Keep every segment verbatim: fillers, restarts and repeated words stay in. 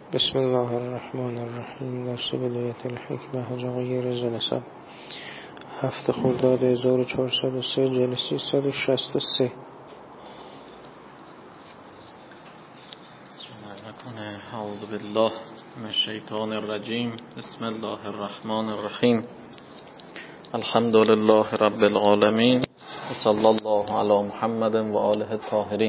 بسم الله الرحمن الرحیم. درس بدایت الحکمه حج غیر زنسان هفت خرداد هزار و چهارصد و سه، جلسه صد و شصت و سه. اعوذ بالله من الشیطان الرجیم. بسم الله الرحمن الرحیم. الحمد لله رب العالمین و صلی الله علی محمد و آله الطاهرین.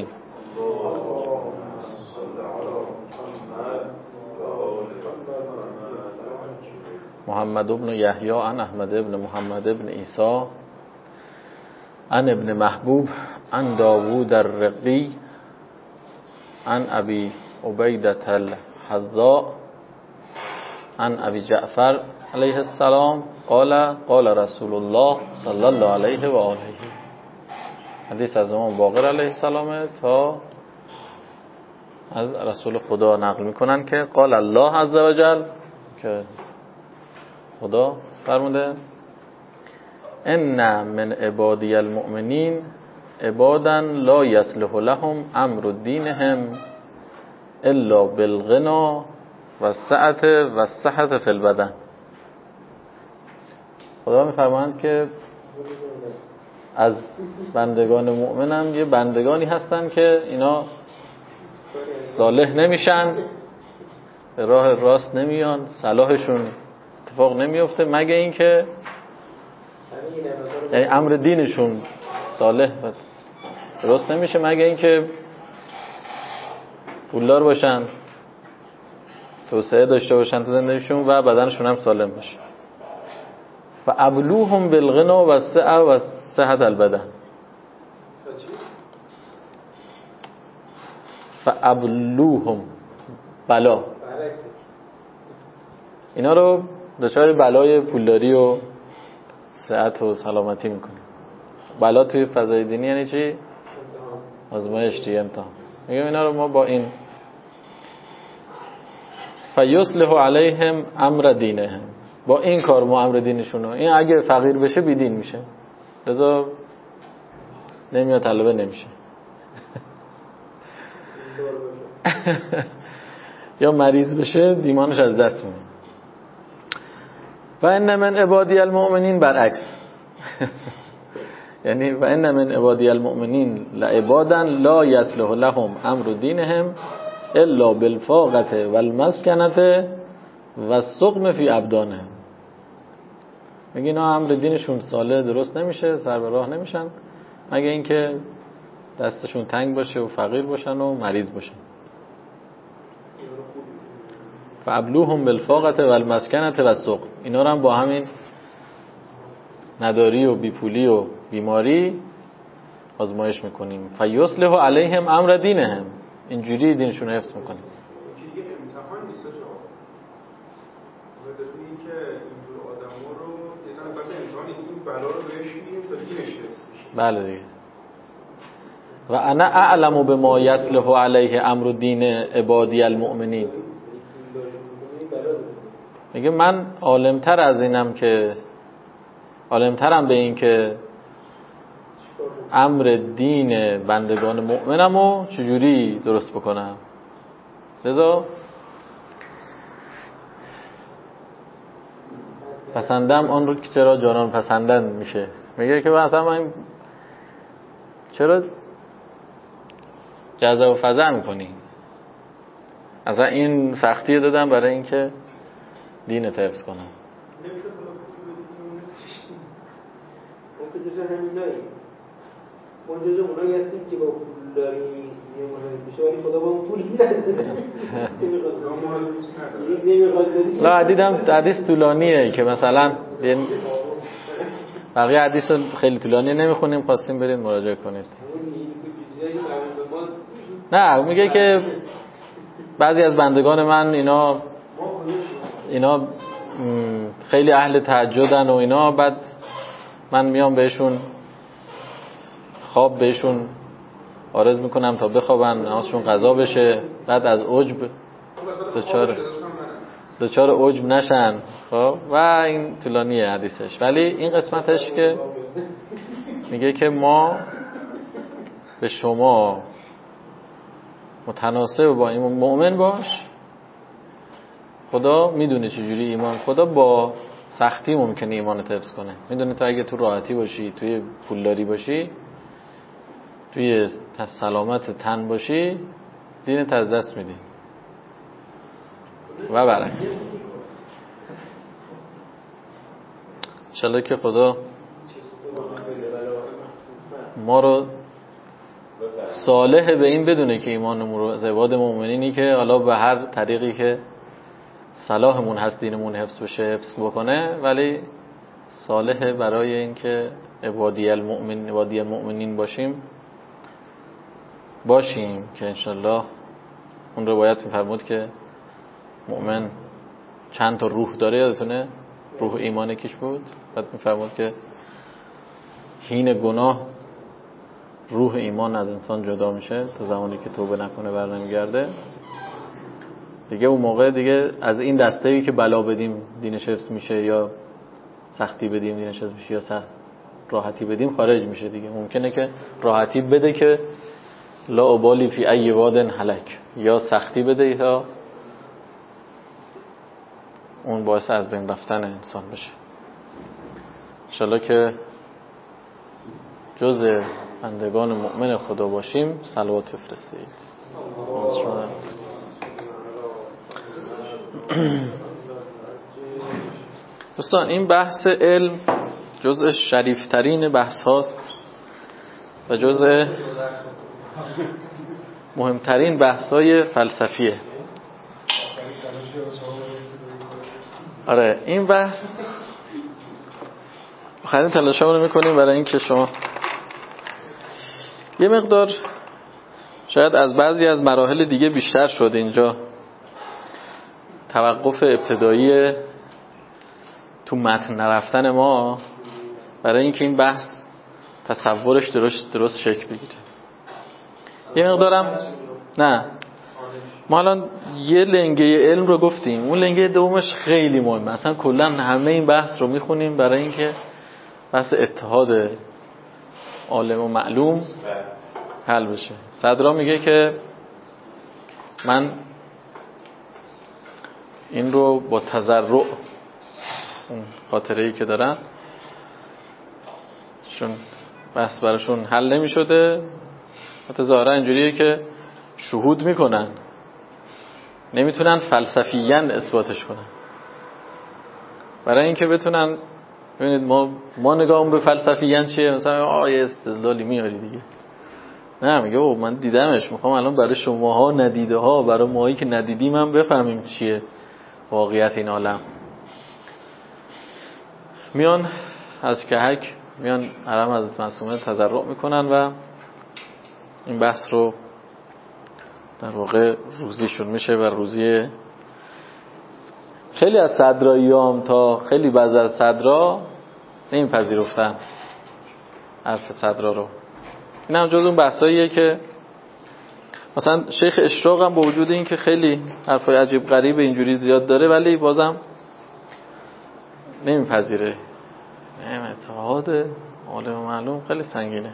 محمد بن یحیی عن احمد بن محمد بن عیسی عن ابن محبوب عن داوود الرقی عن ابی عبیدة الحذاء عن ابی جعفر علیه السلام قال قال رسول الله صلی الله علیه و آله. حدیث از امام باقر علیه السلام تا از رسول خدا نقل میکنن که قال الله عز وجل، که خدا فرموده ان من عبادی المؤمنین عبادا لا یصلح لهم امر دینهم الا بالغنا و السعة و الصحة فی البدن. خدا میفرماند که از بندگان مؤمنم یه بندگانی هستن که اینا صالح نمیشن، به راه راست نمیان، صلاحشون اتفاق نمیفته مگه اینکه یعنی امر دینشون صالح و درست نمیشه مگه اینکه پولدار باشن، توسعه داشته باشن تو زندگیشون و بدنشون هم سالم باشه. و ابلوهم بالغنا و السعة و صحة البدن. و ابلوهم بلا، اینا رو دچار بلای پولداری و صحت و سلامتی میکنه. بلا توی فضای دینی یعنی چی؟ آزمایش دیگه، امتحان. میگم اینا رو ما با این فیصلح علیهم امر دینهم، با این کار ما امر دینشون رو، این اگه فقیر بشه بیدین میشه، لذا نمیاد طلبه نمیشه یا مریض بشه دیمانش از دست میره. و ان من عبادی المؤمنین برعکس یعنی و ان من عبادی المؤمنین لعبادا لا یصلح لهم امر دینهم الا بالفاقة والمسکنة والسقم فی ابدانهم. میگه اینا امر دینشون صالح درست نمیشه، سر به راه نمیشن مگه اینکه دستشون تنگ باشه و فقیر باشن و مریض باشن. فابلوهم بالفاقة والمسکنة والسقم، اینا رو هم با همین نداری و بیپولی و بیماری آزمایش میکنیم. فیصلح علیهم امر دینهم، اینجوری دینشون رو حفظ میکنیم. اینجوری امتحان نیست آقا. بدون اینکه اینجور آدما رو مثلا واسه امتحان نیست، این بلا رو بهش میدیم تا دینش حفظ بشه. بله دیگه. و انا اعلم بما یصلح علیه امر دین عبادی المؤمنین. میگه من عالمتر از اینم که عالمترم به این که امر دین بندگان مؤمنمو چجوری درست بکنم. لذا پسندم آن رو که چرا جانان پسندن میشه. میگه که مثلا من چرا جزا و فضا میکنی، اصلا این سختی دادم برای اینکه دینت حفظ کنم. اون که جزا همینایی، اون جزا اونایی هستیم که با پولداری نمونهایست بشه، ولی خدا با اون پول نمیده. نمیخواد. لا دیدم حدیث طولانیه که مثلا بقیه حدیث خیلی طولانی نمیخونیم، خواستیم برید مراجعه کنید. نه میگه که بعضی از بندگان من اینا اینا خیلی اهل تهجدن و اینا، بعد من میام بهشون خواب بهشون عارض میکنم تا بخوابن، نمازشون قضا بشه، بعد از عجب دچار دچار عجب نشن. خب و این طولانیه حدیثش، ولی این قسمتش که میگه که ما به شما متناسب با این مؤمن باش خدا میدونه چجوری ایمان، خدا با سختی ممکنه ایمانت حفظ کنه. میدونه تو اگه تو راحتی باشی، توی پولداری باشی، توی سلامت تن باشی، دینت از دست میدی و برعکس. انشالله که خدا ما رو صالح به این بدونه که ایمانمون رو از عباد مؤمنینی که حالا به هر طریقی که صلاحمون هست دینمون حفظ بشه حفظ بکنه، ولی صالح برای این که عبادی المؤمن عبادی المؤمنین باشیم باشیم که انشالله اون روایت میفرمود که مؤمن چند تا روح داره، یادتونه روح ایمان کیش بود؟ بعد میفرمود که حین گناه روح ایمان از انسان جدا میشه تا زمانی که توبه نکنه بر نمیگرده دیگه. اون موقع دیگه از این دسته‌ای که بلا بدیم دینش حفظ میشه یا سختی بدیم دینش حفظ میشه یا سخت راحتی بدیم خارج میشه دیگه. ممکنه که راحتی بده که لا ابالی فی ای واد هلک، یا سختی بده یا اون باعث از بین رفتن انسان بشه. انشالله که جز بندگان مؤمن خدا باشیم. صلوات بفرستید. دوستان این بحث علم جزء شریفترین بحث هاست و جزء مهمترین بحث های فلسفیه. آره این بحث آخرین تلاشمون رو میکنیم برای این که شما یه مقدار شاید از بعضی از مراحل دیگه بیشتر شد اینجا توقف ابتدایی تو متن نرفتن ما برای اینکه این بحث تصورش درست درست شکل بگیره. یه مقدارم نه ما الان یه لنگه علم رو گفتیم، اون لنگه دومش خیلی مهمه. اصلا کلا همه این بحث رو میخونیم برای اینکه بحث اتحاد عالم و معلوم حل بشه. صدرا میگه که من این رو با تضرع، اون خاطره‌ای که دارن چون بحث براشون حل نمی شده، حتی ظاهرا اینجوریه که شهود میکنن نمیتونن فلسفیاً اثباتش کنن. برای اینکه بتونن ببینید ما ما نگاهمون به فلسفیاً چیه، مثلا آیه استدلالی میاری دیگه، نه میگه او من دیدمش، میخوام الان برای شماها ندیده ها برای ماهایی که ندیدیم هم بفهمیم چیه واقعیت این عالم. میان از کهک میان حرم حضرت معصومه تضرع میکنن و این بحث رو در واقع روزیشون میشه و روزی خیلی از صدراییام تا خیلی بعض از صدرا نمیپذیرفتن حرف صدرا رو. این هم جز اون بحثاییه که مثلا شیخ اشراق هم با وجود این که خیلی حرفای عجیب غریب اینجوری زیاد داره ولی بازم نمیپذیره. اتحاد عالم و معلوم خیلی سنگینه.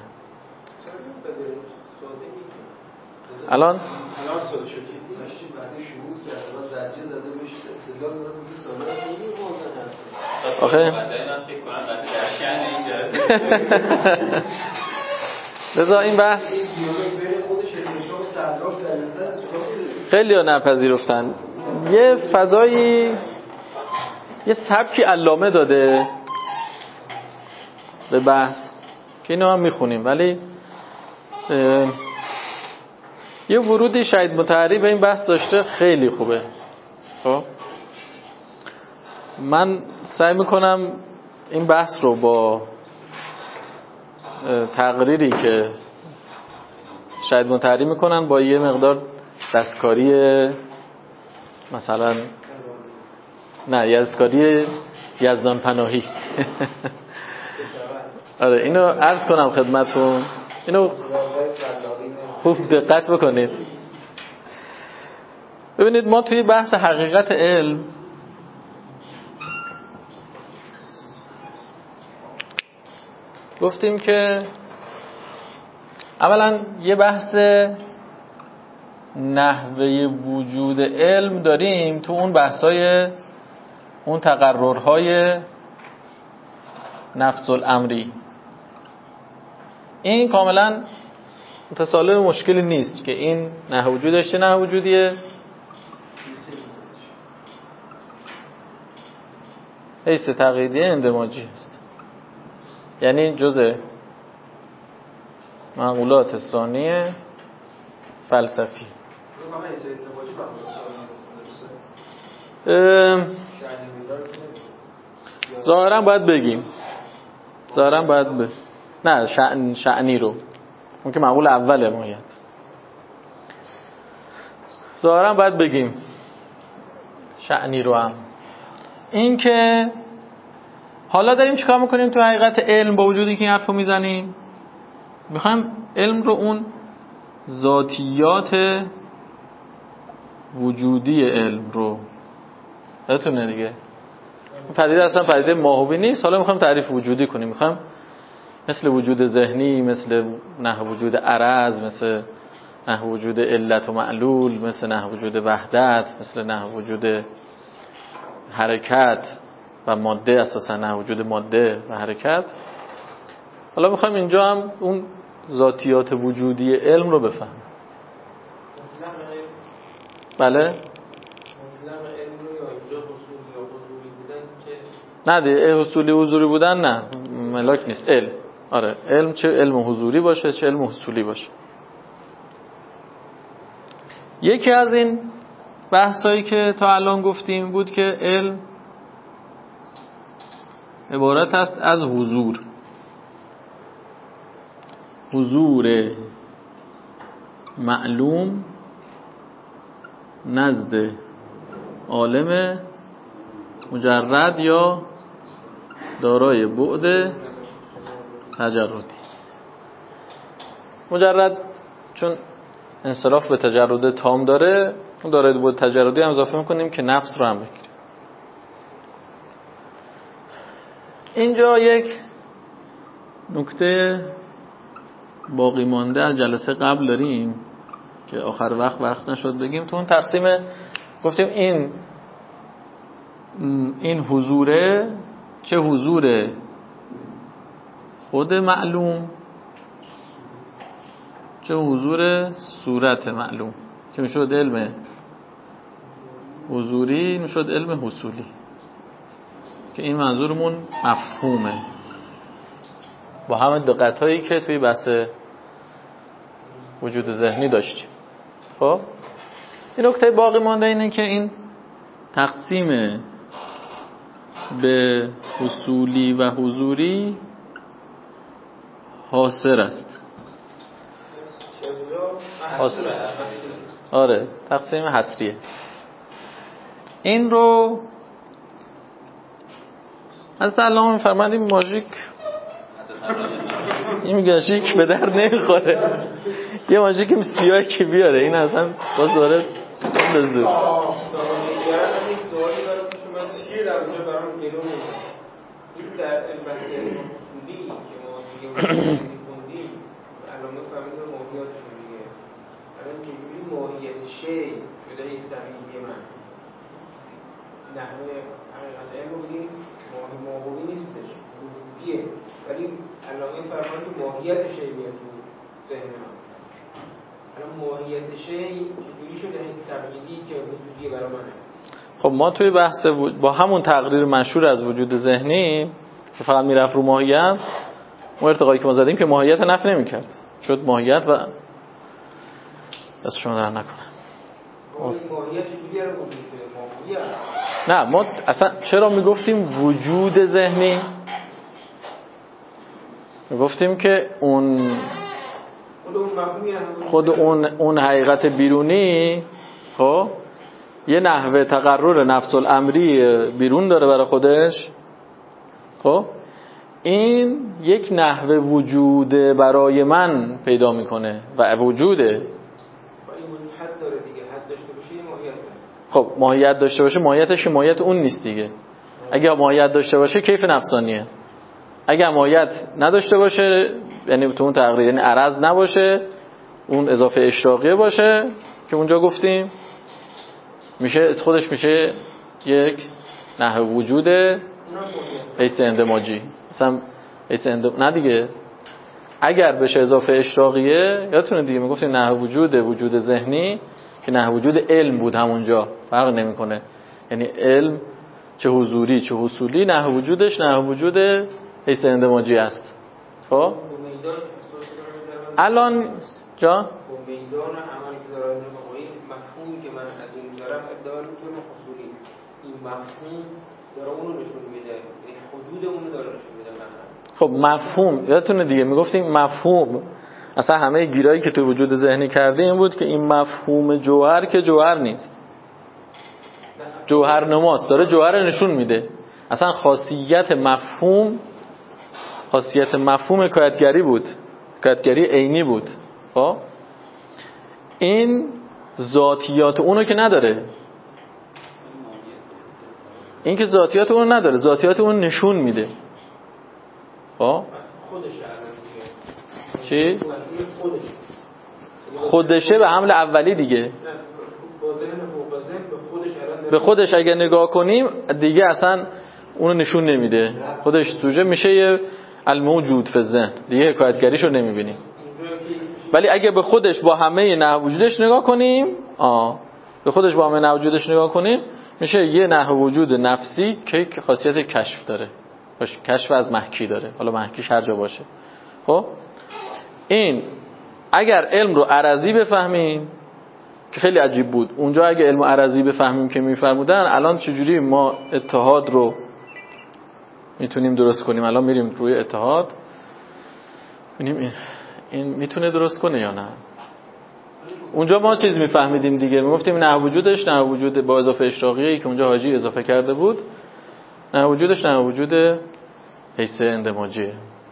الان الان ساده شد داشتیم بعد شهود کرد و زجه زده بشه استدلال داره میگه ساده خیلی واضح هست. آخه من فکر کنم بعد درشن اینجا لذا این بحث خیلی ها نپذیرفتن. یه فضایی یه سبکی علامه داده به بحث که اینو هم میخونیم، ولی یه ورودی شهید مطهری به این بحث داشته خیلی خوبه. خب من سعی میکنم این بحث رو با تقریری که شهید مطهری میکنن با یه مقدار دستکاری مثلا نه دستکاری یزدان پناهی آره اینو عرض کنم خدمتون، اینو خوب دقت بکنید. ببینید ما توی بحث حقیقت علم گفتیم که اولا یه بحث نحوه وجود علم داریم تو اون بحثای اون تقررهای نفس الامری. این کاملا متسالم مشکلی نیست که این نحوه وجودش چه نحوه وجودیه؟ حیث تقییدی اندماجی هست، یعنی جزء معقولات ثانیه فلسفی. ظاهرا باید بگیم ظاهرا باید ب... نه شأن شأنی رو اون که معقول اوله ماهیت ظاهرا باید بگیم شأنی رو هم. این که حالا داریم چیکار میکنیم تو حقیقت علم با وجودی که این حرفو میزنیم؟ میخوایم علم رو اون ذاتیات وجودی علم رو بتونه دیگه، پدیده اصلا پدیده ماهوی نیست، حالا میخوایم تعریف وجودی کنیم. میخوایم مثل وجود ذهنی، مثل نحو وجود عرض، مثل نحو وجود علت و معلول، مثل نحو وجود وحدت، مثل نحو وجود حرکت و ماده، اساسا نحو وجود ماده و حرکت، حالا میخوایم اینجا هم اون ذاتیات وجودی علم رو بفهمیم. بله؟ نه دیگه حصولی حضوری بودن نه ملاک نیست. علم آره علم چه علم حضوری باشه چه علم حصولی باشه. یکی از این بحثایی که تا الان گفتیم بود که علم عبارت است از حضور حضور معلوم نزد عالم مجرد یا دارای بعد تجردی. مجرد چون انصراف به تجرد تام داره، اون دارای بعد تجردی هم اضافه میکنیم که نفس رو هم بگیریم. اینجا یک نکته باقی مانده از جلسه قبل داریم که آخر وقت وقت نشد بگیم. تو اون تقسیم گفتیم این این حضوره، چه حضور خود معلوم چه حضور صورت معلوم، که میشد علم حضوری میشد علم حصولی، که این منظورمون مفهومه با همه دقت‌هایی که توی بحث وجود ذهنی داشتیم. خب این نکته باقی مانده اینه که این تقسیم به حصولی و حضوری حاصر است. حاصر. آره تقسیم حصریه. این رو از علامه میفرماند این ماژیک این ماژیک به در نمیخوره. یه ماژیک سیاهی که بیاره این اصلا باز داره بزدور. در اونجا برام گلو میزن. این در البته اصولی که ما دیگه خوندیم علامه فهمید ماهیاتشون دیگه. الان چجوری ماهیت شی شده ایست تقییدی من نحوه حقیقت علم رو بگیم ماهی ماهوی نیستش وجودیه، ولی علامه فرمان که ماهیت شی میاد تو ذهن من. الان ماهیت شی چجوری شده ایست تقییدی که وجودیه برای منه؟ خب ما توی بحث و... با همون تقریر مشهور از وجود ذهنی که فقط میرفت رو ماهیت، اون ارتقایی که ما زدیم که ماهیت نفی نمی‌کرد، شد ماهیت و دست شما در نکنه. ماهیت چجوری رو وجود نه ما اصلا چرا میگفتیم وجود ذهنی؟ میگفتیم که اون خود اون اون حقیقت بیرونی خب یه نحوه تقرر نفس الامری بیرون داره برای خودش. خب این یک نحوه وجود برای من پیدا میکنه و وجوده. ولی حد داره دیگه، حد داشته باشه ماهیت. خب ماهیت داشته باشه، ماهیتش ماهیت اون نیست دیگه. اگه ماهیت داشته باشه کیف نفسانیه. اگه ماهیت نداشته باشه یعنی تو اون تقریر یعنی عرض نباشه، اون اضافه اشتراقیه باشه، که اونجا گفتیم میشه خودش میشه یک نحو وجود حیث اندماجی. مثلا حیث اندم... نه دیگه اگر بشه اضافه اشراقیه، یادتونه دیگه میگفتیم نحو وجود وجود ذهنی که نحو وجود علم بود همونجا، فرق نمیکنه. یعنی علم چه حضوری چه حصولی نحو وجودش نحو وجود حیث اندماجی است. خب الان جان میدان عملی که داره مفهومی که من از این دارم ادعا میکنم حصولی، این مفهوم داره اونو نشون میده، این حدود اونو داره نشون میده. مثلا خب مفهوم یادتونه دیگه میگفتیم مفهوم، اصلا همه گیرایی که تو وجود ذهنی کرده این بود که این مفهوم جوهر که جوهر نیست، جوهر نماست، داره جوهر نشون میده. اصلا خاصیت مفهوم خاصیت مفهوم حکایتگری بود، حکایتگری عینی بود. خب این ذاتیات اونو که نداره، این که ذاتیات اون نداره، ذاتیات اون نشون میده. خب چی؟ خودشه به حمل اولی دیگه، به خودش اگه نگاه کنیم دیگه اصلا اونو نشون نمیده، خودش سوژه میشه یه الموجود فی الذهن، دیگه حکایتگریشو نمیبینیم. ولی اگه به خودش با همه نحو وجودش نگاه کنیم، آه به خودش با همه نحو وجودش نگاه کنیم میشه یه نحو وجود نفسی که خاصیت کشف داره، باشه کشف از محکی داره، حالا محکیش هر جا باشه. خب این اگر علم رو عرضی بفهمیم که خیلی عجیب بود اونجا، اگه علم عرضی بفهمیم که میفرمودن الان چجوری ما اتحاد رو میتونیم درست کنیم؟ الان میریم روی اتحاد ببینیم این, این میتونه درست کنه یا نه. اونجا ما چیز میفهمیدیم دیگه، میگفتیم نه وجودش نه وجود با اضافه اشراقیه‌ای که اونجا حاجی اضافه کرده بود، نه وجودش نه وجود حیث اندماجیه.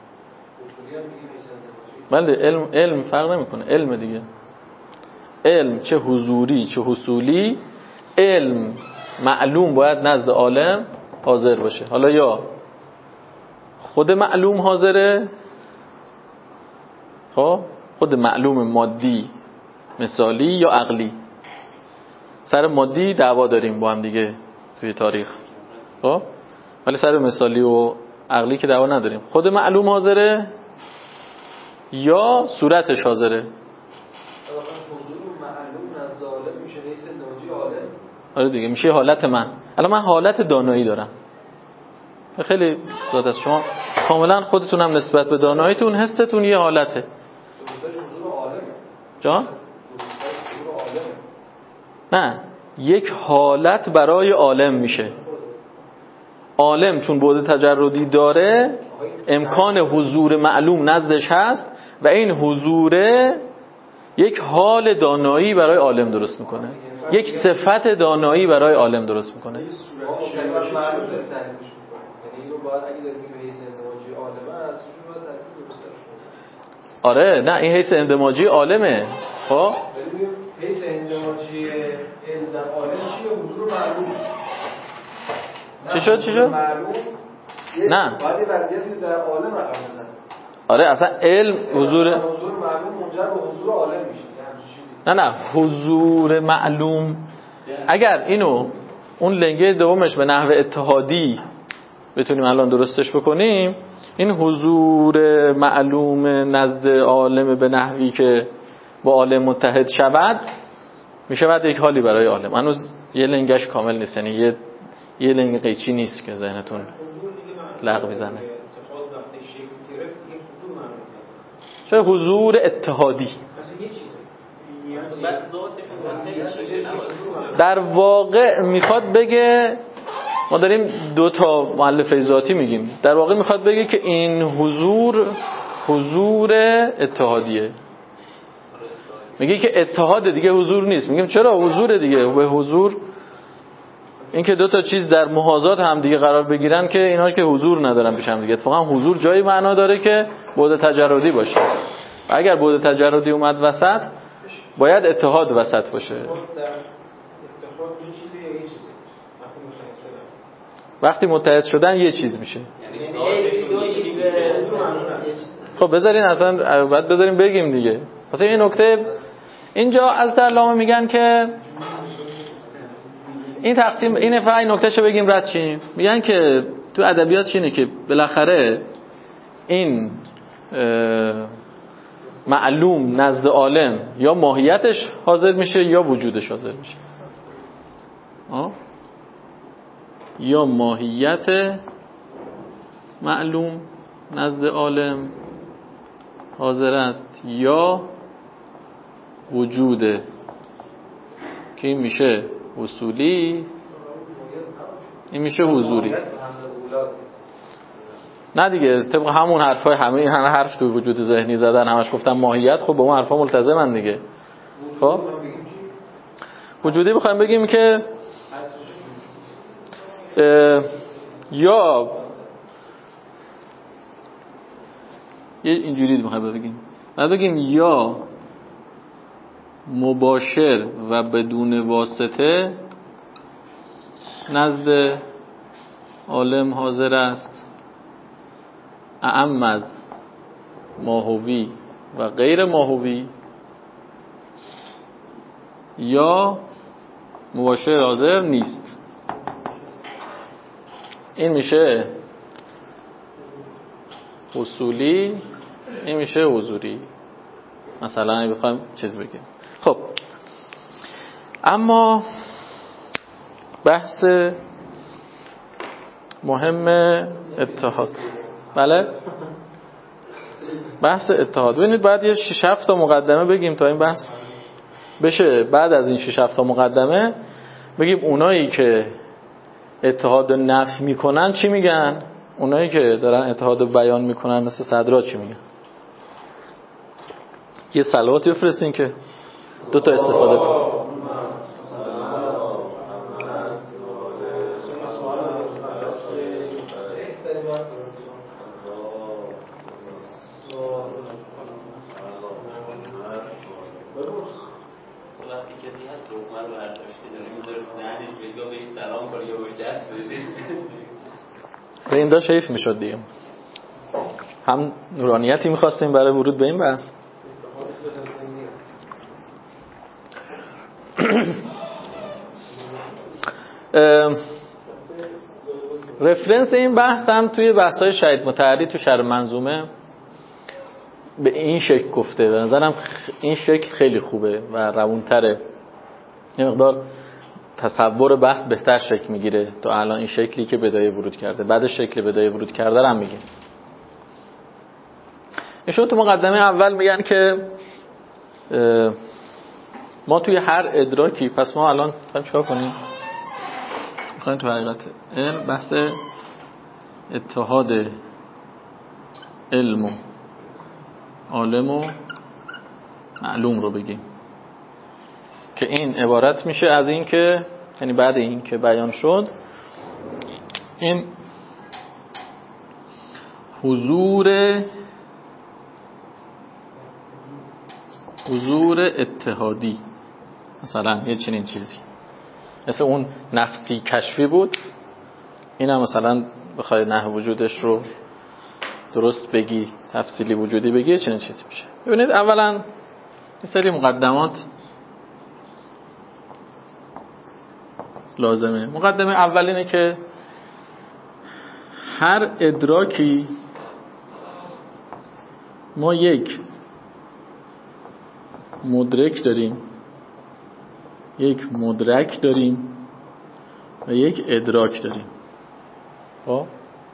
بله علم علم فرق نمیکنه، علم دیگه، علم چه حضوری چه حصولی، علم معلوم باید نزد عالم حاضر باشه. حالا یا خود معلوم حاضره، خب خود معلوم مادی مثالی یا عقلی. سر مادی دعوا داریم با هم دیگه توی تاریخ، خب ولی سر مثالی و عقلی که دعوا نداریم. خود معلوم حاضره یا صورتش حاضره؟ آره دیگه میشه حالت من. الان من حالت دانایی دارم، خیلی ساده است، شما کاملا خودتونم نسبت به داناییتون حستون یه حالته. جان؟ نه، یک حالت برای عالم میشه. عالم چون بعد تجردی داره امکان حضور معلوم نزدش هست و این حضوره یک حال دانایی برای عالم درست میکنه، یک صفت دانایی برای عالم درست میکنه. آره نه این حیث اندماجی عالمه. خب حیث اندماجی علم در عالم چیه؟ حضور معلوم. چی شد چی شد؟ نه باید وضعیتی در عالم رقم بزنه. آره اصلا علم حضور حضور معلوم منجر به حضور عالم میشه. نه نه حضور معلوم اگر اینو اون لنگه دومش به نحو اتحادی بتونیم الان درستش بکنیم، این حضور معلوم نزد عالم به نحوی که با عالم متحد شود میشه بعد یک حالی برای عالم. هنوز یه لنگش کامل نیست، یعنی یه یه لنگ قیچی نیست که ذهنتون لغو بزنه. چه حضور اتحادی در واقع میخواد بگه، ما داریم دو تا مؤلفه ذاتی میگیم، در واقع میخواد بگه که این حضور حضور اتحادیه. میگه که اتحاد دیگه حضور نیست. میگیم چرا حضور دیگه؟ به حضور این که دو تا چیز در محاذات هم دیگه قرار بگیرن که اینا که حضور ندارن پیش هم دیگه. اتفاقا حضور جایی معنا داره که بعد تجردی باشه. و اگر بعد تجردی اومد وسط باید اتحاد وسط باشه. وقتی متحد شدن یه چیز میشه. خب بذارین اصلا بعد بذارین بگیم دیگه. مثلا این نکته اینجا از علامه میگن که این تقسیم این فقط این نکتهشو بگیم رد شیم. میگن که تو ادبیات اینه که بالاخره این معلوم نزد عالم یا ماهیتش حاضر میشه یا وجودش حاضر میشه. آه؟ یا ماهیت معلوم نزد عالم حاضر است یا وجوده که این میشه اصولی، این میشه حضوری. نه دیگه طبق همون حرفای همه همه حرف تو وجود ذهنی زدن، همش گفتن ماهیت. خب با اون حرفا ملتزمن دیگه. خب وجودی بخوایم بگیم که یا یه اینجوری میخوایم بگیم، بعد بگیم یا مباشر و بدون واسطه نزد عالم حاضر است، اعم از ماهوی و غیر ماهوی، یا مباشر حاضر نیست. این میشه اصولی، این میشه حضوری. مثلا اگه بخوایم چیز بگیم. خب اما بحث مهم اتحاد. بله بحث اتحاد. ببینید بعد یه شش هفت تا مقدمه بگیم تا این بحث بشه. بعد از این شش هفت تا مقدمه بگیم اونایی که اتحاد نفی میکنن چی میگن، اونایی که دارن اتحاد بیان میکنن مثل صدرا چی میگن. یه صلواتی بفرستین که دو تا استفاده کنیم. به این داشت حیف میشد دیگه. هم نورانیتی میخواستیم برای ورود به این بحث. رفرنس این بحث هم توی بحث‌های شهید مطهری تو شرح منظومه به این شکل گفته. به نظرم این شکل خیلی خوبه و روونتره. یه مقدار تصور بحث بهتر شکل میگیره تا الان این شکلی که بدایه ورود کرده. بعد شکل بدایه ورود کرده هم میگه. ایشون تو مقدمه اول میگن که ما توی هر ادراکی، پس ما الان میخوایم چیکار کنیم؟ میخوایم تو حقیقت علم بحث اتحاد علم و عالم و معلوم رو بگیم که این عبارت میشه از این که، یعنی بعد این که بیان شد این حضور حضور اتحادی، مثلا یه چنین چیزی مثل اون نفسی کشفی بود، این هم مثلا بخوای نه وجودش رو درست بگی، تفصیلی وجودی بگی، یه چنین چیزی میشه. ببینید اولا این سری مقدمات لازمه. مقدمه اول اینه که هر ادراکی ما یک مدرک داریم، یک مدرک داریم و یک ادراک داریم. خب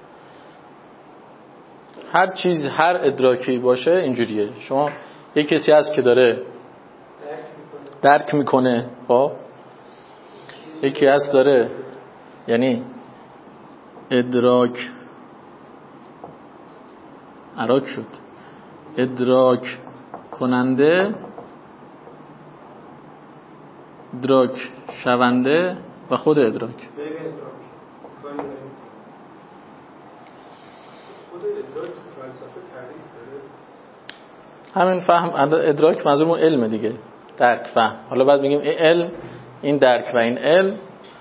هر چیز، هر ادراکی باشه اینجوریه. شما یک کسی هست که داره درک میکنه، خب یکی هست داره، یعنی ادراک ادراک شد ادراک کننده، ادراک شونده و خود ادراک. همین فهم ادراک منظورمون علم دیگه، درک فهم. حالا بعد میگیم این علم، این درک و این علم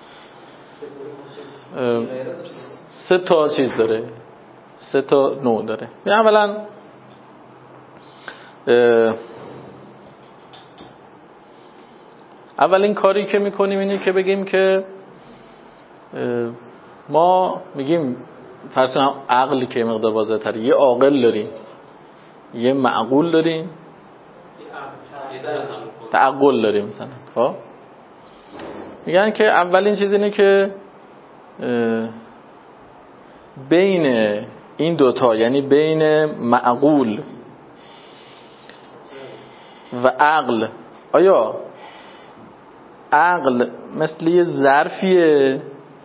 سه تا چیز داره، سه تا نوع داره. اولا اولین کاری که میکنیم اینه که بگیم که ما میگیم فرض کنم عقل که مقدار واضح‌تره، یه عاقل داریم، یه معقول داریم، تعقل داریم مثلا. خب میگن که اولین چیز اینه که بین این دوتا، یعنی بین معقول و عقل، آیا عقل مثل یه ظرفیه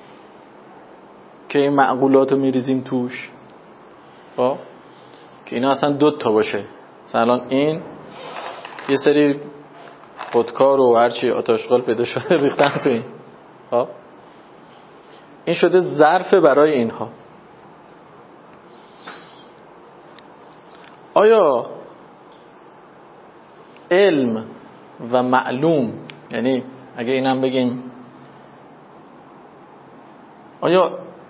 که این معقولات رو میریزیم توش، خب که اینا اصلا دوتا باشه، مثلا این یه سری خودکار و هرچی آتشغال پیدا شده ریختن تو این، خب این شده ظرف برای اینها. آیا علم و معلوم، یعنی اگه اینم بگیم آیا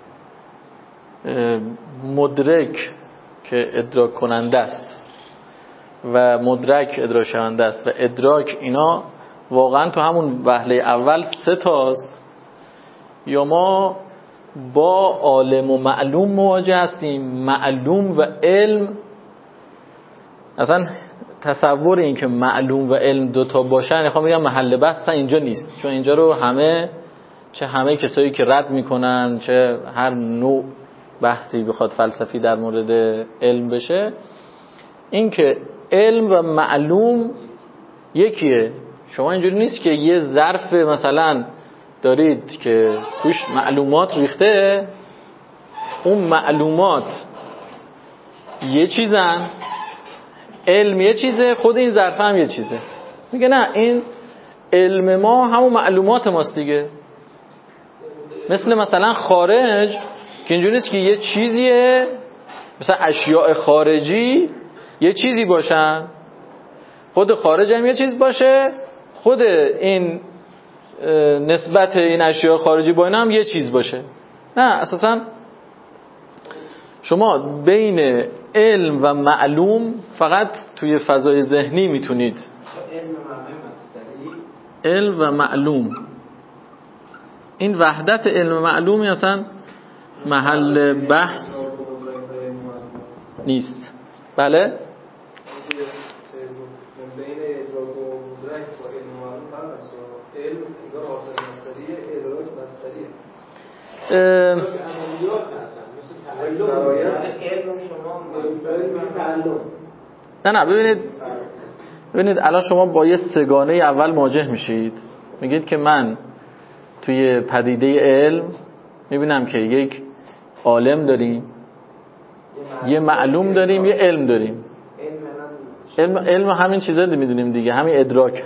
مدرک که ادراک کننده است و مدرک ادراک شونده است و ادراک، اینا واقعا تو همون وهله اول سه تاست، یا ما با عالم و معلوم مواجه هستیم؟ معلوم و علم، اصلا تصور این که معلوم و علم دوتا باشن، میخوام بگم محل بحث اینجا نیست، چون اینجا رو همه، چه همه کسایی که رد میکنن، چه هر نوع بحثی بخواد فلسفی در مورد علم بشه، این که علم و معلوم یکیه. شما اینجوری نیست که یه ظرف مثلا دارید که توش معلومات ریخته، اون معلومات یه چیزن، علم یه چیزه، خود این ظرف هم یه چیزه. میگه نه، این علم ما همون معلومات ماست دیگه. مثل مثلا خارج که اینجوری نیست که یه چیزیه، مثلا اشیاء خارجی یه چیزی باشن، خود خارج هم یه چیز باشه، خود این نسبت این اشیاء خارجی با این هم یه چیز باشه. نه، اساسا شما بین علم و معلوم فقط توی فضای ذهنی میتونید علم و معلوم، این وحدت علم و معلومی اصلا محل بحث نیست. بله؟ نه نه ببینید ببینید الان شما با یه سگانه اول مواجه میشید، میگید که من توی پدیده علم میبینم که یک عالم داریم، یه معلوم داریم، یه علم داریم. علم علم همین چیزا رو میدونیم دیگه، همین ادراک.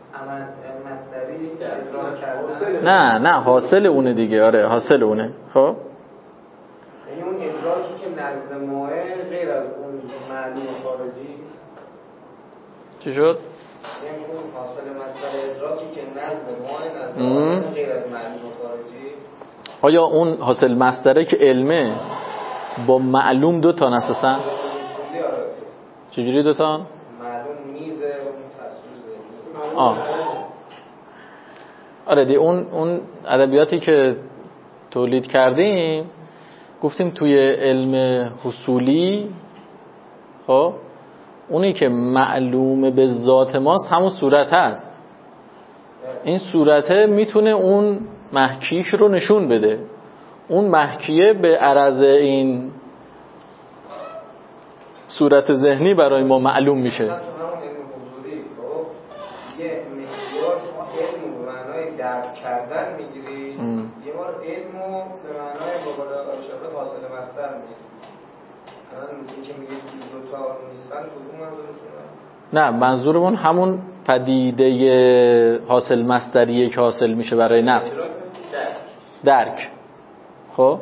نه نه حاصل اونه دیگه. آره حاصل اونه. خب یعنی اون ادراکی که نزد ماه غیر از اون معلوم خارجی چی شد؟ یعنی اون حاصل مسئله ادراکی که نزد ماه نزد ماه غیر از معلوم خارجی، آیا اون حاصل مصدره که علمه با معلوم دو تا اساسا؟ چجوری دو تا؟ معلوم میزه اون تصویر. آه آره دی اون اون ادبیاتی که تولید کردیم گفتیم توی علم حصولی، خب اونی که معلومه به ذات ماست همون صورت هست. این صورته میتونه اون محکیش رو نشون بده، اون محکیه به عرض این صورت ذهنی برای ما معلوم میشه. درک کردن میگیری، یه بار علمو به معنای با قول آشابه حاصل مصدر میگیری. الان این که میگید دو تا نیستن کدوم منظورتونه؟ نه منظورمون همون پدیده حاصل مصدریه که حاصل میشه برای نفس درک. خب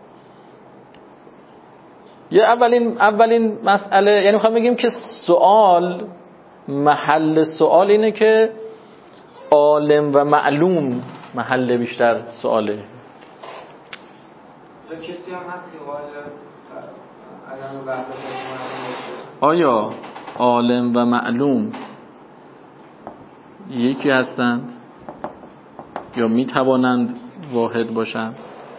یه اولین اولین مسئله، یعنی میخوام بگیم که سوال، محل سوال اینه که عالم و معلوم محل بیشتر سواله. کسی هم هست که عالم عالم و آیا عالم و معلوم یکی هستند؟ یا میتوانند واحد باشند.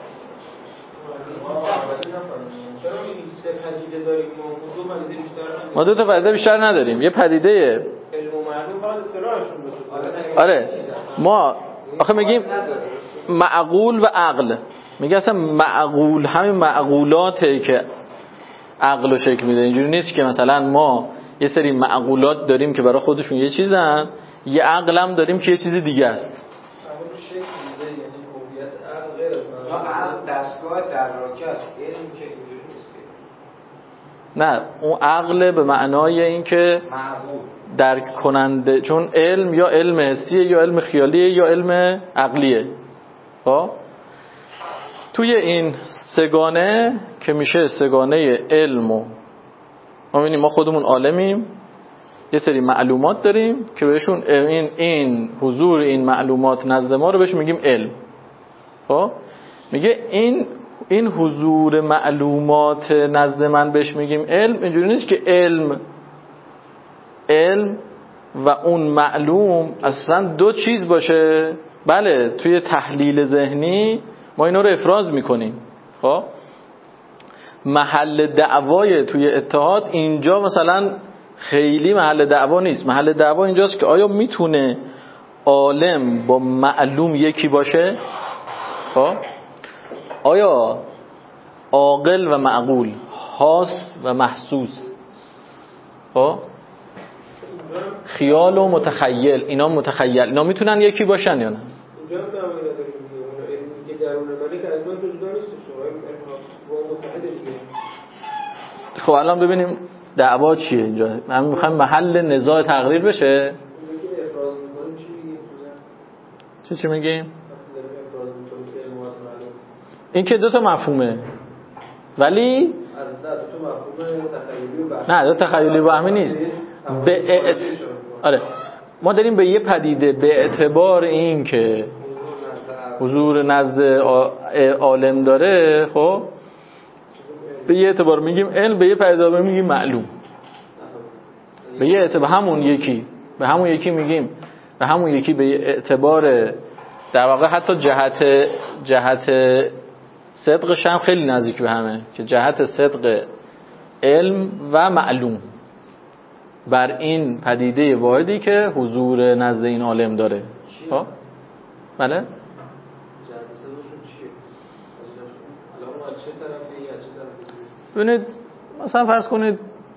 ما دو تا پدیده بیشتر نداریم. یه پدیده آره ما آخه میگیم معقول و عقل. میگه اصلا معقول همین معقولاته که عقل رو شکل میده. اینجوری نیست که مثلا ما یه سری معقولات داریم که برای خودشون یه چیزن، یه عقل هم داریم که یه چیز دیگه است. معقول شکل میده، یعنی هویت عقل غیر از معقول. عقل دستگاه دراکه است، علم که اینجوری نیست. نه اون عقل به معنای این که معقول درک کننده، چون علم یا علم حسیه یا علم خیالیه یا علم عقلیه. خب توی این سگانه که میشه سگانه علم و ما می‌بینیم ما خودمون عالمیم، یه سری معلومات داریم که بهشون این این حضور این معلومات نزد ما رو بهش میگیم علم. خب میگه این این حضور معلومات نزد من بهش میگیم علم. اینجوری نیست که علم علم و اون معلوم اصلا دو چیز باشه. بله توی تحلیل ذهنی ما اینا رو افراز میکنیم. خب محل دعوای توی اتحاد اینجا مثلا خیلی محل دعوا نیست. محل دعوا اینجاست که آیا میتونه عالم با معلوم یکی باشه؟ خب آیا عاقل و معقول، حاس و محسوس، خب خیال و متخیل، اینا متخیل اینا میتونن یکی باشن یا نه؟ اینجا هم دعوایی نداریم دیگه. اون علمی که درون منه که از من جدا نیست، با متحد دیگه. خب الان ببینیم دعوا چیه اینجا. من میخوایم محل نزاع تقریر بشه. میگیم افراز میکنیم چی میگیم؟ چی چی میگیم؟ افراز میکنیم علم از معلوم. این که دو تا مفهومه ولی از نه دو تا مفهوم تخیلی و وهمی. نه دو تا تخیلی و وهمی نیست. به اعت... آره ما داریم به یه پدیده به اعتبار این که حضور نزد عالم داره، خب به یه اعتبار میگیم علم، به یه پدیده میگیم معلوم. به یه اعتبار همون یکی به همون یکی میگیم به همون یکی به اعتبار در واقع حتی جهت جهت صدقش هم خیلی نزدیک به همه، که جهت صدق علم و معلوم بر این پدیده واحدی که حضور نزد این عالم داره. خب بله جهت صدقشون چیه؟ الان ما از چه طرفی یا چه طرفی؟ ببینید مثلا فرض کنید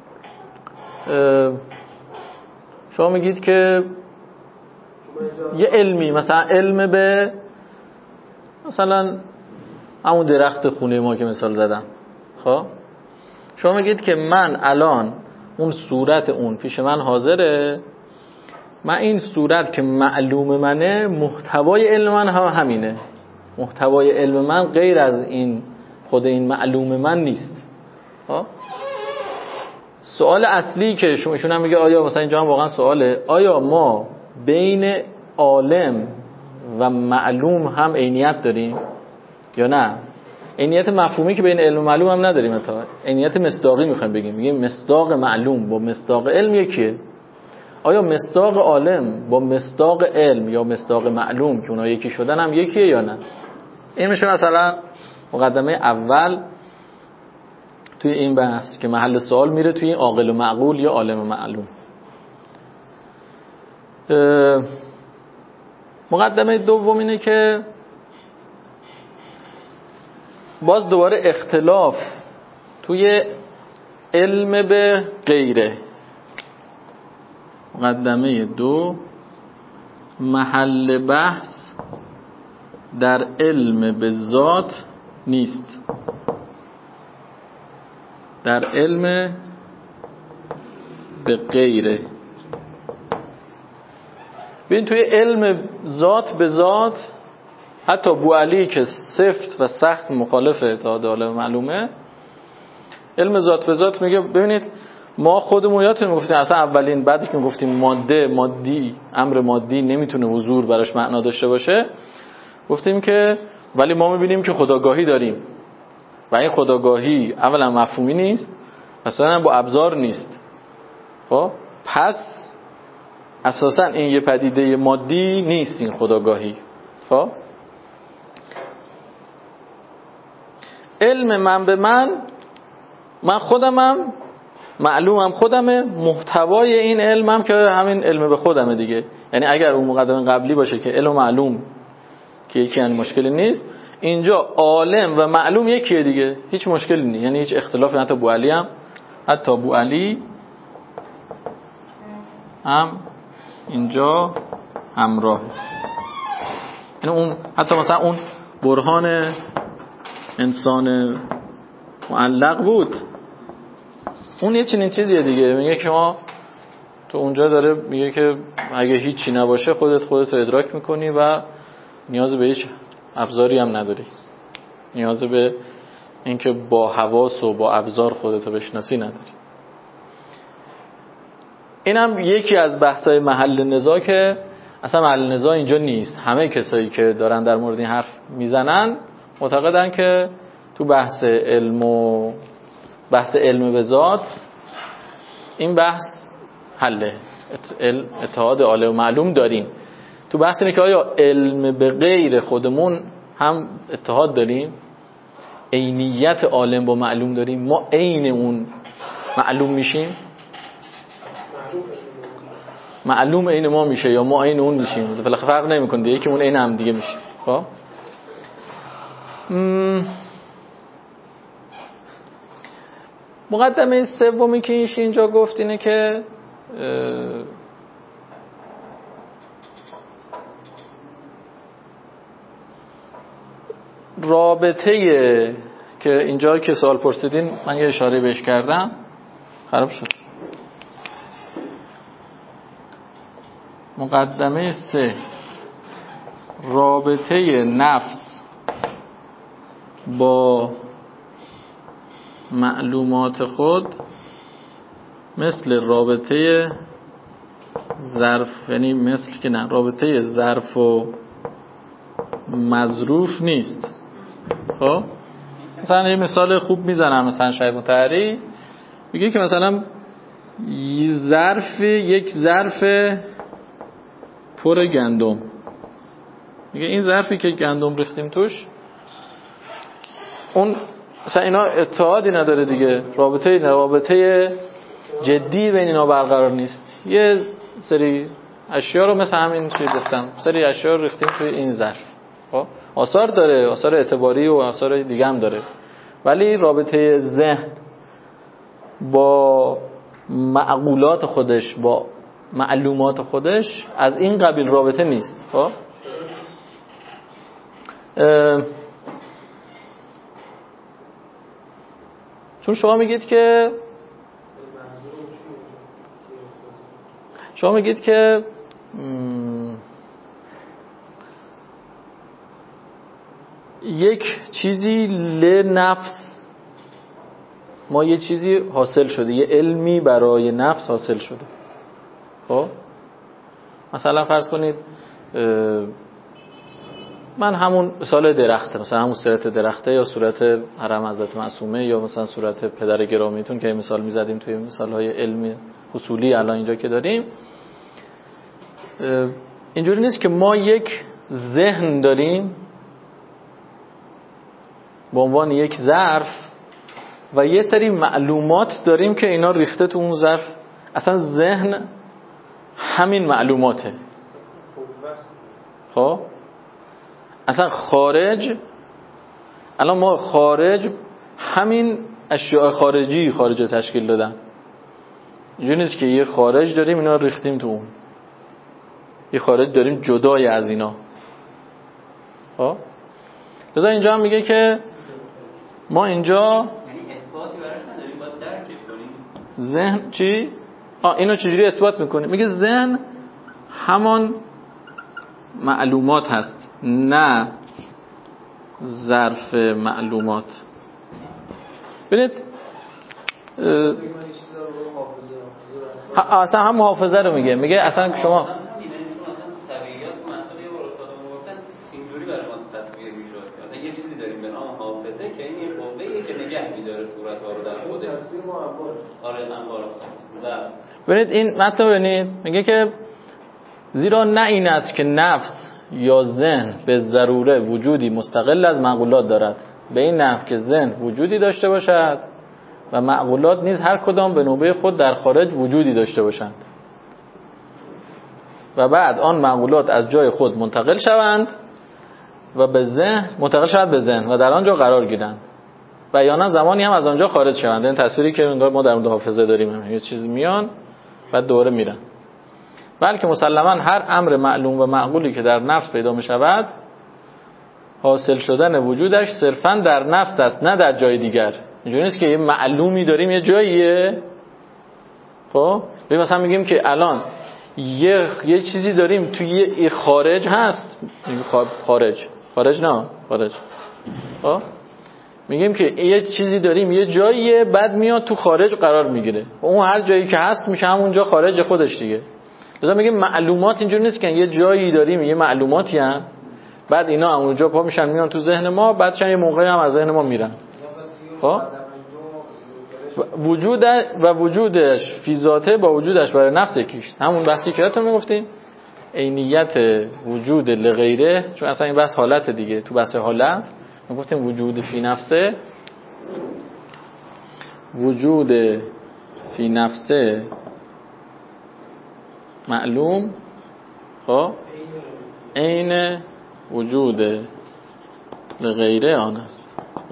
شما میگید که یه علمی مثلا علم به مثلا همون درخت خونه ما که مثال زدم. خب شما میگید که من الان اون صورت اون پیش من حاضره، من این صورت که معلوم منه محتوای علم من هم همینه. محتوای علم من غیر از این خود این معلوم من نیست. خب سوال اصلی که شما ایشون هم میگه آیا مثلا اینجا هم واقعا سواله، آیا ما بین عالم و معلوم هم عینیت داریم یا نه؟ عینیت مفهومی که بین علم و معلوم هم نداریم، تا عینیت مصداقی میخوایم بگیم. میگیم مصداق معلوم با مصداق علم یکیه. آیا مصداق عالم با مصداق علم یا مصداق معلوم که اونها یکی شدن هم یکیه یا نه؟ این میشه مثلا مقدمه اول توی این بحث که محل سوال میره توی این عاقل و معقول یا عالم و معلوم. مقدمه دوم اینه که باز دوباره اختلاف توی علم به غیره. مقدمه دو محل بحث در علم به ذات نیست، در علم به غیره. ببین توی علم ذات به ذات حتی بوعلی که سفت و سخت مخالفه تا عالم معلومه، علم ذات به ذات میگه ببینید ما خودمون یادتون میگفتیم اصلا اولین بعدی که میگفتیم ماده مادی امر مادی نمیتونه حضور براش معنا داشته باشه، گفتیم که ولی ما میبینیم که خودآگاهی داریم و این خودآگاهی اولا مفهومی نیست، اصلا با ابزار نیست. خب پس اساسا این یه پدیده مادی نیست این خودآگاهی. خب علم من به من، من خودمم معلومم خودمه، محتوای این علمم که همین علم به خودمه دیگه. یعنی اگر اون مقدمه قبلی باشه که علم و معلوم که یکی یعنی مشکلی نیست، اینجا عالم و معلوم یکیه دیگه، هیچ مشکلی نیست، یعنی هیچ اختلافی. حتی ابو علی هم حتی ابو علی هم اینجا همراه، یعنی اون حتی مثلا اون برهان انسان معلق بود، اون یه چنین چیزیه دیگه. میگه که ما تو اونجا داره میگه که اگه هیچی نباشه خودت خودت رو ادراک میکنی و نیاز به هیچ ابزاری هم نداری، نیاز به اینکه با حواس و با ابزار خودت رو بشناسی نداری. اینم یکی از بحث‌های محل نزاع که اصلا محل نزاع اینجا نیست. همه کسایی که دارن در مورد این حرف میزنن معتقدن که تو بحث علم و بحث علم به ذات این بحث حله، اتحاد عالم و معلوم داریم. تو بحث اینه که آیا علم به غیر خودمون هم اتحاد داریم، عینیت عالم با معلوم داریم، ما عین اون معلوم میشیم، معلوم عین ما میشه یا ما عین اون میشیم، بالاخره فرق نمیکنه دیگه، یکی اون عین هم دیگه میشه. خب مقدمه سومی که ایش اینجا گفت اینه که رابطه که اینجا که سوال پرسیدین من یه اشاره بهش کردم خراب شد. مقدمه سه، رابطه نفس با معلومات خود مثل رابطه ظرف، یعنی مثل که نه، رابطه ظرف و مظروف نیست. خب مثلا یه مثال خوب میزنم، مثلا شیخ مطهری میگه که مثلا ظرف، یک ظرف پر گندم، میگه این ظرفی که گندم ریختیم توش، اون مثلا اینا اتحادی نداره دیگه، رابطه رابطه جدی بین اینا برقرار نیست. یه سری اشیا رو مثلا همین چیز گفتم، سری اشیا رو ریختیم توی این ظرف، خب آثار داره، آثار اعتباری و آثار دیگه هم داره، ولی رابطه ذهن با معقولات خودش، با معلومات خودش از این قبیل رابطه نیست. خب چون شما میگید که شما میگید که یک چیزی لنفس، ما یه چیزی حاصل شده، یه علمی برای نفس حاصل شده. خب مثلا فرض کنید من همون مثال درخته، مثلا همون صورت درخته یا صورت حرم حضرت معصومه یا مثلا صورت پدر گرامیتون که مثال میزدیم توی مثالهای علمی اصولی الان اینجا که داریم، اینجوری نیست که ما یک ذهن داریم به عنوان یک ظرف و یه سری معلومات داریم که اینا ریخته تو اون ظرف. اصلا ذهن همین معلوماته. خب اصلا خارج، الان ما خارج همین اشیاء خارجی خارج تشکیل دادن. اینجوری نیست که یه خارج داریم اینا ریختیم تو اون، یه خارج داریم جدای از اینا. خب لذا اینجا هم میگه که ما اینجا یعنی اثباتی براش نداریم، باید درکش کنیم. ذهن چی؟ آه اینو چجوری اثبات میکنه؟ میگه ذهن همان معلومات هست، نه ظرف معلومات. ببینید اصلا هم حافظه رو میگه، میگه اصلا شما اینجوری برای ما تصویر میشد، مثلا یه چیزی داریم به نام حافظه که این یه قوه‌ایه که نگه می‌داره صورت‌ها رو در خودش. تصویر ما انبار. آره انبار. و ببینید این مطلب، ببینید میگه که زیرا نه این است که نفس یا ذهن به ضروره وجودی مستقل از معقولات دارد، به این نحو که ذهن وجودی داشته باشد و معقولات نیز هر کدام به نوبه خود در خارج وجودی داشته باشند و بعد آن معقولات از جای خود منتقل شوند و به ذهن منتقل شوند به ذهن و در آنجا قرار گیرند و یا نه زمانی هم از آنجا خارج شوند. این تصویری که انگار ما در مورد حافظه داریم، یه چیز میان بعد دوره میرن. بلکه مسلما هر امر معلوم و معقولی که در نفس پیدا می شود حاصل شدن وجودش صرفا در نفس است، نه در جای دیگر. اینجوری نیست که یه معلومی داریم یه جاییه. خب ببین مثلا میگیم که الان یه یه چیزی داریم توی یه خارج هست، خارج خارج نه خارج خب میگیم که یه چیزی داریم یه جاییه، بعد میاد تو خارج قرار میگیره، اون هر جایی که هست میشه همونجا خارج خودش دیگه. مثلا میگیم معلومات اینجوری نیست که یه جایی داریم یه معلوماتی ان، بعد اینا اونجا پا میشن میان تو ذهن ما، بعدش یه موقعی هم از ذهن ما میرن. خب وجود و وجودش فی ذاته با وجودش برای نفس یکیست. همون بحثی که تو میگفتین عینیت وجود لغیره، چون اصلا این بحث حالت دیگه. تو بحث حالت میگفتیم وجود فی نفسه، وجود فی نفسه معلوم خب عین وجود لغیره آن است.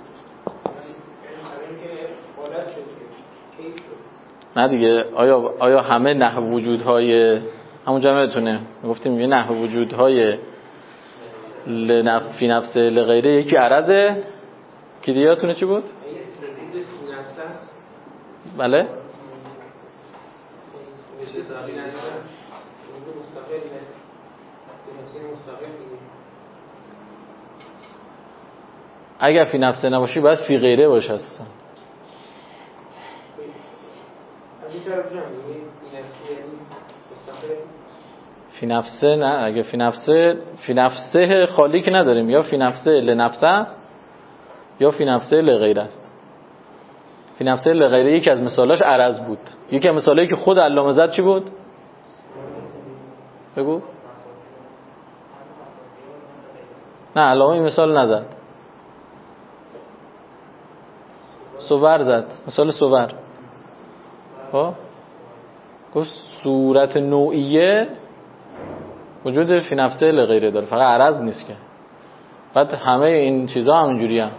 نه دیگه، آیا آیا همه نحو وجودهای همون جمعتونه گفتیم یه نحو وجودهای لنف فی نفس لغیره یکی عرضه که دیاتونه چی بود؟ بله اگر فی نفسه نباشی باید فی غیره باشه اصلا. فی نفسه نه، اگه فی نفسه فی نفسه خالی که نداریم، یا فی نفسه لنفسه است یا فی نفسه لغیره است. فی نفسه لغیره یکی از مثالاش عرض بود. یکی از مثالایی که خود علامه زد چی بود؟ بگو. نه علامه این مثال نزد، صور زد، مثال صور. خب گفت صورت نوعیه وجود فی نفسه لغیره داره، فقط عرض نیست که. بعد همه این چیزا همینجوری هن.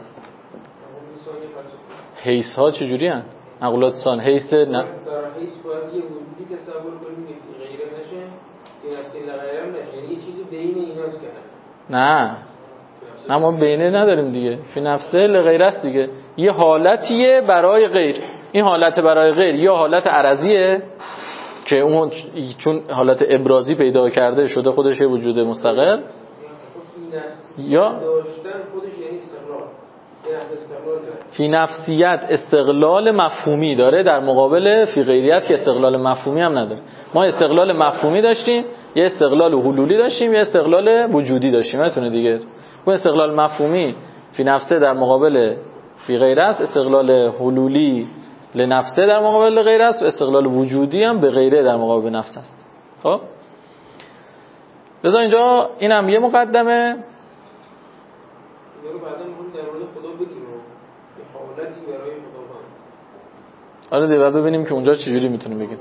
حیث ها چجوری هن؟ معقولات سان حیث نه؟ در حیث باید یه وجودی که تصور کنیم که غیره نشه، فی نفسه لغیره نشه، یعنی یه چیزی بین ایناست که نه نه ما بینه نداریم دیگه. فی نفسه لغیره است دیگه، یه حالتیه برای غیر. این حالت برای غیر یا حالت عرضیه که اون چون حالت ابرازی پیدا کرده شده خودش یه وجود مستقل، یا داشتن خودش یعنی استقلال. فی نفسیت استقلال مفهومی داره در مقابل فی غیریت که استقلال مفهومی هم نداره. ما استقلال مفهومی داشتیم، یه استقلال حلولی داشتیم، یه استقلال وجودی داشتیم. نتونه دیگه اون استقلال مفهومی فی نفسه در مقابل فی غیره است، استقلال حلولی لنفسه در مقابل غیره است و استقلال وجودی هم به غیره در مقابل نفس است. خب لذا اینجا اینم یه مقدمه. رو بعدا می‌خوام در مورد خدا بگیم یه حالتی برای خداوند. آره دیگه ببینیم که اونجا چجوری میتونیم بگیم.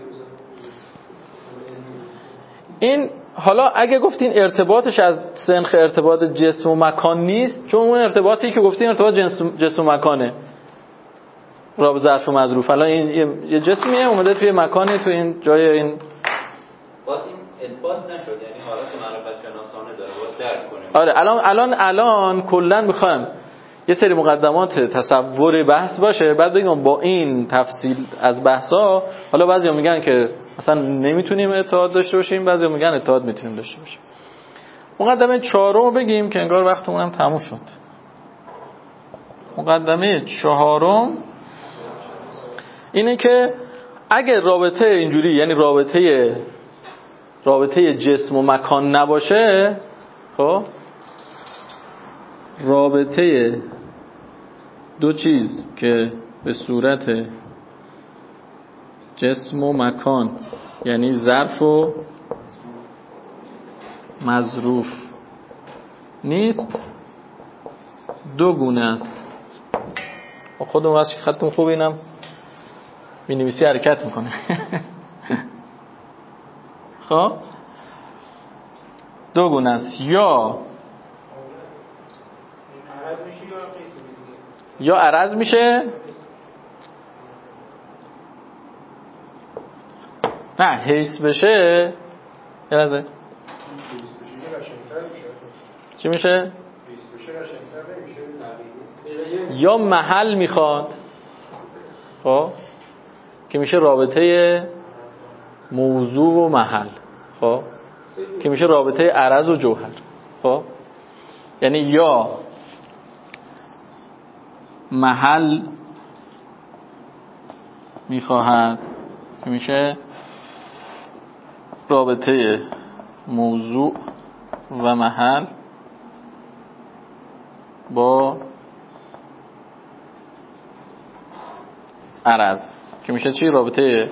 این حالا اگه گفتین ارتباطش از سنخ ارتباط جسم و مکان نیست، چون اون ارتباطی که گفتین ارتباط جسم, جسم و مکانه، راب ظرف و مظروف. الان این یه جسمیه اومده توی مکانی، تو این جای این باز این اثبات نشد، یعنی حالت معرفت شناسانه داره باید درک کنیم. آره الان الان الان کلا میخوام یه سری مقدمات تصور بحث باشه، بعد بگم با این تفصیل از بحثا. حالا بعضیا میگن که اصلا نمیتونیم اتحاد داشته باشیم، بعضیا میگن اتحاد میتونیم داشته باشیم. مقدمه چهارم بگیم که انگار وقتمون هم تموم شد. مقدمه چهارم اینه که اگه رابطه اینجوری، یعنی رابطه رابطه جسم و مکان نباشه، خب رابطه دو چیز که به صورت جسم و مکان، یعنی ظرف و مظروف نیست دو گونه است. خودم واسه خطم خوب اینم می‌نویسی حرکت میکنه. خب دو گونه است، یا یا عرض میشه نه حیث بشه. یه لحظه چی میشه؟ یا محل میخواد، خب که میشه رابطه موضوع و محل، خب که میشه رابطه عرض و جوهر. خب یعنی یا محل میخواهد که میشه رابطه موضوع و محل با عرض که میشه چی؟ رابطه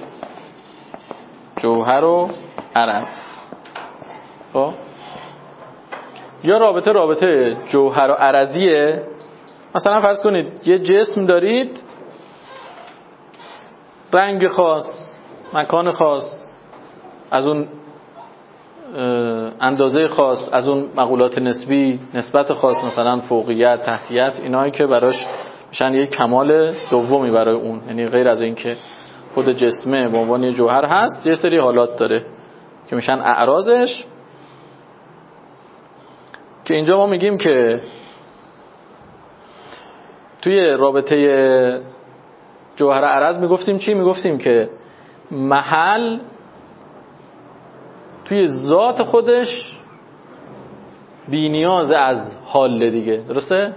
جوهر و عرض. خب یا رابطه رابطه جوهر و عرضیه. مثلا فرض کنید یه جسم دارید، رنگ خاص، مکان خاص، از اون اندازه خاص، از اون مقولات نسبی، نسبت خاص، مثلا فوقیت، تحتیت، اینایی که براش میشن یک کمال دومی برای اون. یعنی غیر از این که خود جسمه به عنوان یه جوهر هست، یه سری حالات داره که میشن اعراضش، که اینجا ما میگیم که توی رابطه جوهر عرض میگفتیم چی؟ میگفتیم که محل توی ذات خودش بی نیاز از حال دیگه، درسته؟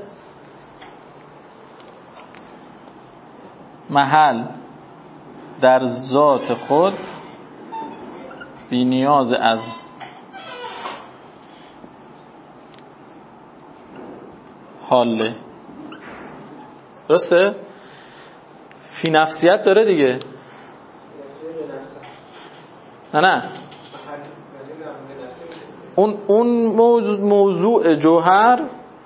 محل در ذات خود بی نیاز از حاله، درسته؟ فی نفسیت داره دیگه. نه نه اون اون موضوع, موضوع جوهر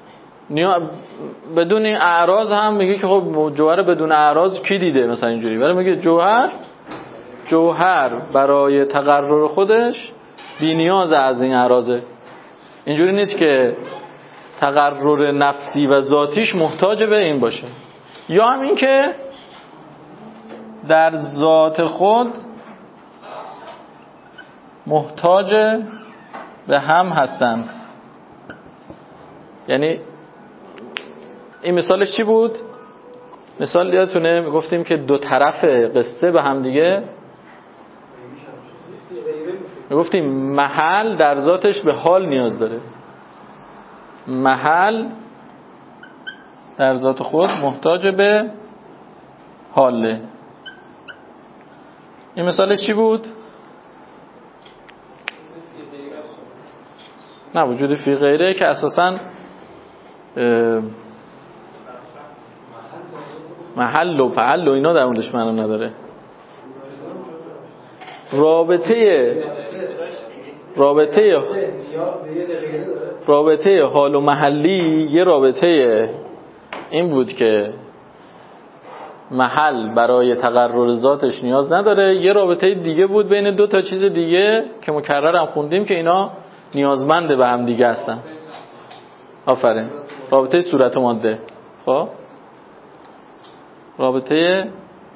بدون این اعراض هم میگه که خب جوهر بدون اعراض کی دیده مثلا اینجوری، ولی میگه جوهر جوهر برای تقرر خودش بی نیاز از این اعراضه. اینجوری نیست که تقرر نفسی و ذاتیش محتاج به این باشه. یا هم این که در ذات خود محتاج به هم هستند. یعنی این مثالش چی بود؟ مثال یادتونه میگفتیم که دو طرف قصه به هم دیگه، میگفتیم محل در ذاتش به حال نیاز داره، محل در ذات خود محتاج به حاله. این مثالش چی بود؟ نه وجود فی غیره که اساساً محل و فعل و اینا در موردش معنا نداره. رابطه رابطه رابطه حال و محلی یه رابطه این بود که محل برای تقرر ذاتش نیاز نداره، یه رابطه دیگه بود بین دو تا چیز دیگه که مکرر هم خوندیم که اینا نیازمند به هم دیگه هستن. آفرین. رابطه صورت و ماده. خب رابطه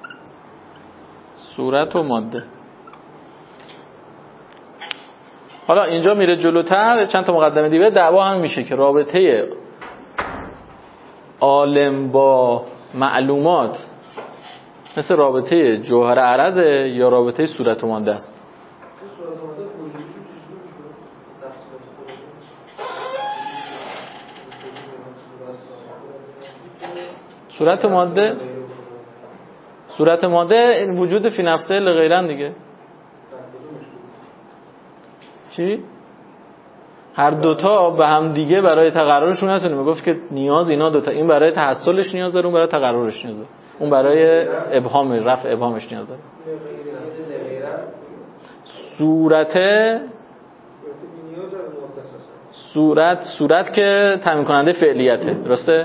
صورت و ماده. حالا اینجا میره جلوتر، چند تا مقدمه دیگه دعوا هم میشه که رابطه عالم با معلومات مثل رابطه جوهر عرضه یا رابطه صورت و ماده است. صورت ماده صورت ماده وجود فی نفسه لغیرن دیگه. چی؟ هر دوتا به هم دیگه برای تقررشون نتونیم. میگفت که نیاز اینا دوتا، این برای تحصلش نیاز داره، اون برای تقررش نیاز داره، اون برای ابهام رفع ابهامش نیاز داره. صورت صورت که تامین کننده فعلیته، درسته؟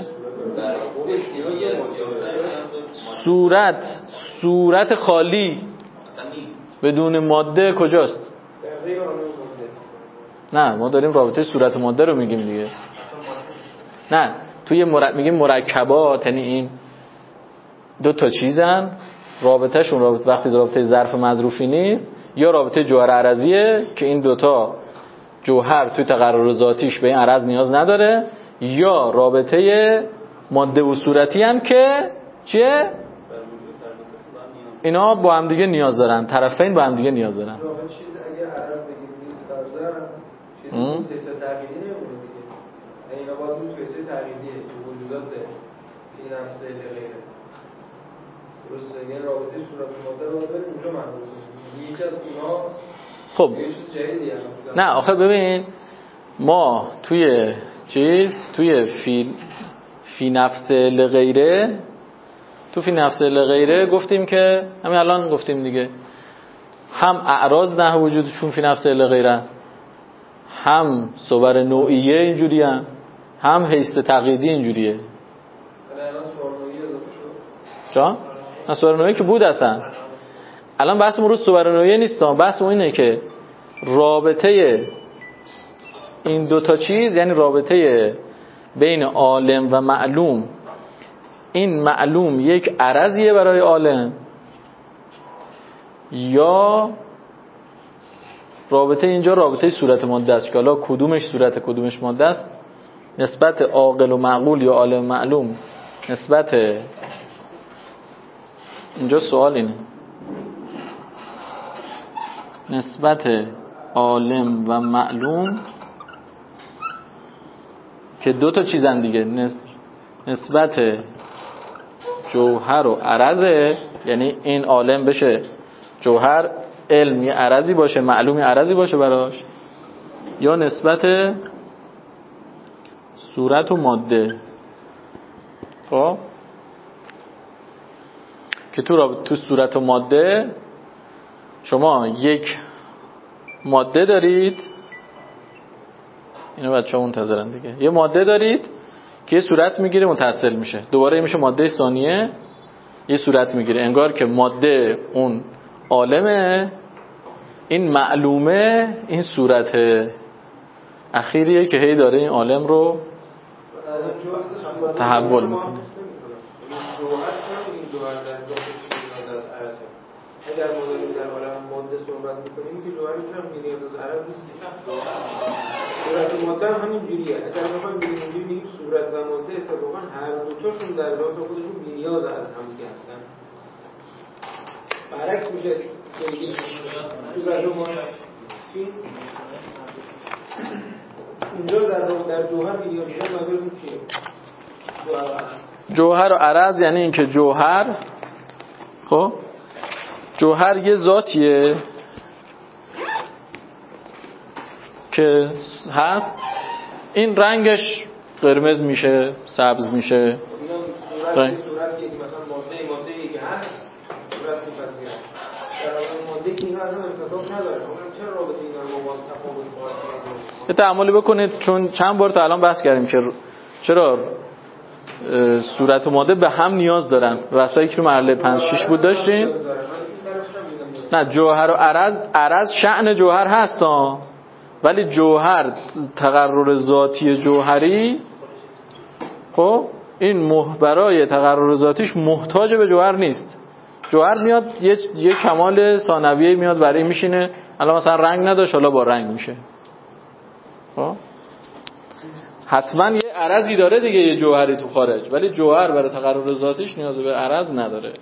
صورت صورت خالی بدون ماده کجاست؟ نه ما داریم رابطه صورت ماده رو میگیم دیگه. نه توی مر... میگیم مرکبات، یعنی این دو تا چیزن رابطه شون رابطه وقتی رابطه ظرف مظروفی نیست یا رابطه جوهر عرضیه که این دوتا جوهر توی تقرر ذاتیش به این عرض نیاز نداره، یا رابطه ماده و صورتی هم که چیه؟ اینا با هم دیگه نیاز دارن، طرفین با هم دیگه نیاز دارن. چیز اگه عرض بگیم نیست فرضاً چیزی تست تقلیدی نمیمونه دیگه. اینا باید اون تست تقلیدیه تو وجودات فی نفس غیره. درسته، یعنی رابطه صورت ماده رو داریم اونجا معنی یکی از اونا. خب یه چیز جدیدیه. نه آخه ببین ما توی چیز توی فی فی نفس لغیره تو فی نفس لغیره گفتیم که همین الان گفتیم دیگه، هم اعراض نه وجودشون فی نفس لغیره است، هم صور نوعیه اینجوری هم هم حیث تقییدی اینجوریه. الان صور نوعیه اضافه شد. جا؟ نه صور نوعیه که بود اصلا. الان بحث ما رو صور نوعیه نیست، بحث ما اینه که رابطه این دوتا چیز، یعنی رابطه بین عالم و معلوم، این معلوم یک عرضیه برای عالم یا رابطه اینجا رابطه صورت ماده است که حالا کدومش صورت کدومش ماده است، نسبت عاقل و معقول یا عالم معلوم نسبت اینجا سوال اینه نسبت عالم و معلوم که دو تا چیزن دیگه، نسبت جوهر و عرضه، یعنی این عالم بشه جوهر، علم یه عرضی باشه، معلومی عرضی باشه براش، یا نسبت صورت و ماده. خب که تو تو صورت و ماده شما یک ماده دارید، اینو بچه‌ها منتظرن دیگه، یه ماده دارید که یه صورت میگیره متصل میشه، دوباره میشه ماده ثانیه یه صورت میگیره، انگار که ماده اون عالمه، این معلومه این صورت اخیریه که هی داره این عالم رو تحول میکنه. اگر ما داریم در عالم ماده صحبت میکنیم که جوهری که هم نیاز از عرض نیست، صورت ماده هم همین جوریه. اگر بخوایم بگیم اینجوری میگیم صورت و ماده اتفاقا هر دو تاشون در ذات خودشون بی‌نیاز از هم دیگه هستن. برعکس میشه صورت و ماده چی؟ اونجا در در جوهر بی‌نیاز بودن منظورتون چیه؟ جوهر و عرض یعنی اینکه جوهر، خب جوهر یه ذاتیه که هست، این رنگش قرمز میشه، سبز میشه، صورت صورتی که مثلا ماده ماده که هست صورت میپذیره، در واقع ماده که اینا اصلا ارتباط نداره. اونم چرا رابطه اینا رو با تفاوت قائل؟ یه تأملی بکنید، چون چند بار تا الان بحث کردیم که چرا صورت و ماده به هم نیاز دارن. واسه که مرحله پنج شش بود داشتیم. نه جوهر و عرض، عرض شأن جوهر هست ها، ولی جوهر تقرر ذاتی جوهری، خب این مح برای تقرر ذاتیش محتاج به جوهر نیست. جوهر میاد یه, یه کمال ثانویه میاد برای میشینه، الان مثلا رنگ نداشت حالا با رنگ میشه. خب حتما یه عرضی داره دیگه یه جوهری تو خارج، ولی جوهر برای تقرر ذاتیش نیاز به عرض نداره.